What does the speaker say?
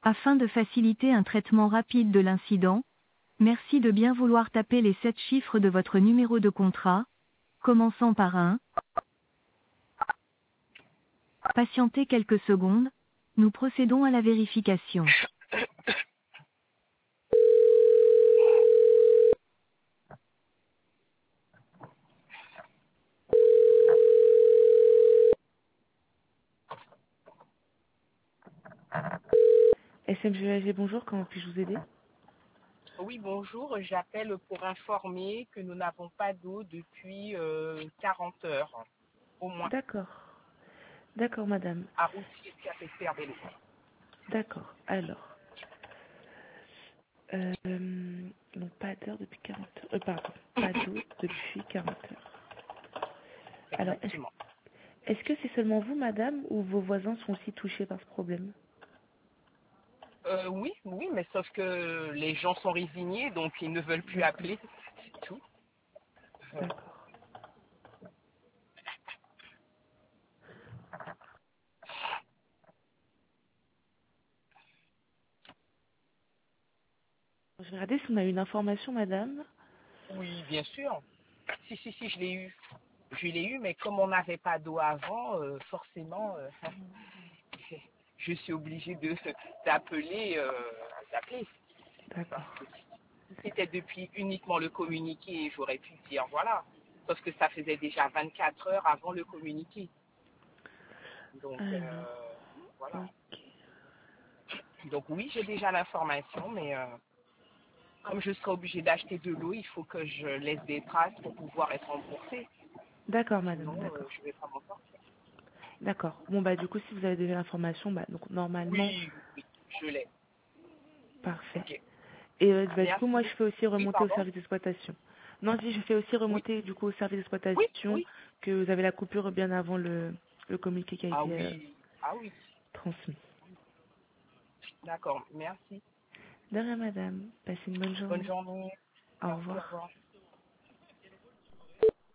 Afin de faciliter un traitement rapide de l'incident, merci de bien vouloir taper les 7 chiffres de votre numéro de contrat, commençant par un. Patientez quelques secondes, nous procédons à la vérification. SMGAG, bonjour, comment puis-je vous aider? Oui, bonjour. J'appelle pour informer que nous n'avons pas d'eau depuis 40 heures, au moins, D'accord, d'accord madame, à Roussy et à Pesperbello. d'accord. Alors, donc pas d'heure depuis 40 heures, pardon, pas d'eau depuis 40 heures. Alors, Exactement. est-ce que c'est seulement vous madame ou vos voisins sont aussi touchés par ce problème? Oui, oui, mais sauf que les gens sont résignés, donc ils ne veulent plus D'accord, appeler, c'est tout. d'accord. Je vais regarder si on a une information madame. Oui, bien sûr. Si, je l'ai eu. Je l'ai eu, mais comme on n'avait pas d'eau avant, forcément, je suis obligée d'appeler. D'appeler. Parce D'accord. que si c'était depuis uniquement le communiqué, j'aurais pu dire voilà. Sauf que ça faisait déjà 24 heures avant le communiqué. Donc, Alors, voilà. ok. Donc oui, j'ai déjà l'information, mais comme je serai obligée d'acheter de l'eau, il faut que je laisse des traces pour pouvoir être remboursée. D'accord madame, Sinon, d'accord. je ne vais pas m'en sortir. D'accord. Bon bah du coup si vous avez déjà l'information, bah donc normalement, Oui, oui, je l'ai. parfait. Ok. Et bah, du coup, Merci moi, je beaucoup. fais aussi Oui, remonter au pardon. service d'exploitation. Non, je fais aussi Oui, remonter du coup au service oui, d'exploitation oui. que vous avez la coupure bien avant le communiqué qui a Ah été oui, ah oui. transmis. D'accord, merci. De rien, madame. Passez une bonne Bonne journée. journée. Au Merci, au revoir. revoir.